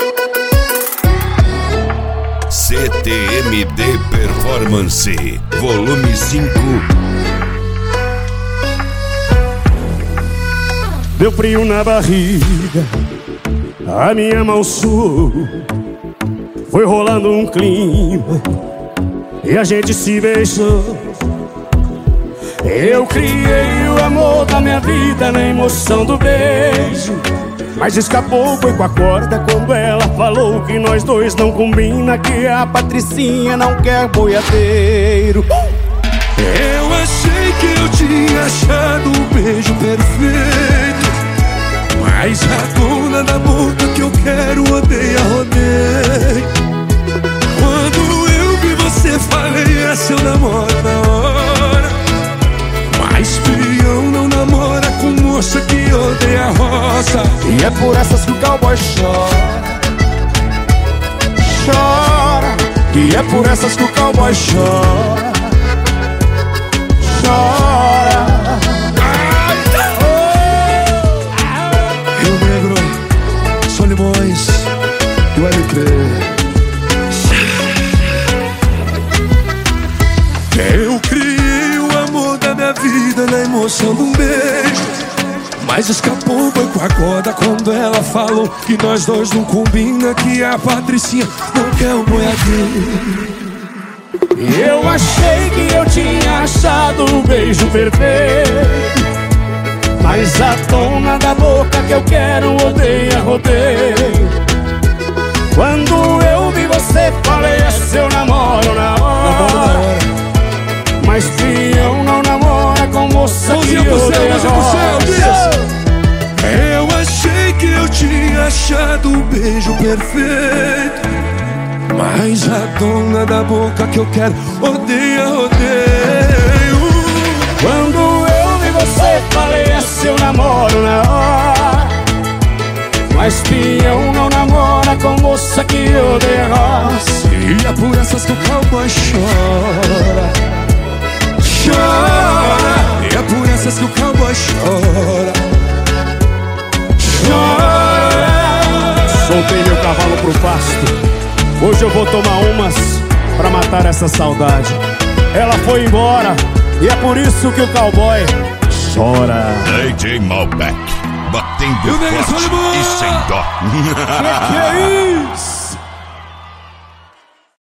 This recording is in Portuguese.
CTMD Performance, volume 5. Deu frio na barriga, a minha mão suou, foi rolando um clima e a gente se beijou. Eu criei o amor da minha vida na emoção do beijo, mas escapou, foi com a corda quando ela falou que nós dois não combina, que a Patricinha não quer boiadeiro. Eu achei que eu tinha achado o beijo perfeito, mas a dona da boca que eu quero odeia, rodeio. Quando eu vi você falei, essa eu namoro na hora, mas peão não namora com moça que odeia roça. E é por essas que o cowboy chora, chora. E é por essas que o cowboy chora, chora. Rio Negro, Solimões e o LP. Eu criei o amor da minha vida na emoção de um beijo, mas escapou, foi com a corda quando ela falou que nós dois não combina, que a Patricinha não quer um boiadeiro. Eu achei que eu tinha achado o beijo perfeito, mas a dona da boca que eu quero odeia, rodeio. Quando eu vi você falei, é seu namoro na hora, mas peão não namora com moça que odeia roça. Eu achei que eu tinha achado o beijo perfeito, mas a dona da boca que eu quero odeia, rodeio. Quando eu vi você falei, é seu namoro na hora, mas peão não namora com moça que odeia roça. E é por essas que o cowboy chora, chora. E é por essas que o cowboy chora, chora. Soltei meu cavalo pro pasto, hoje eu vou tomar umas pra matar essa saudade. Ela foi embora e é por isso que o cowboy chora. DJ Malbec, batendo Eu forte e sem dó. Que é isso?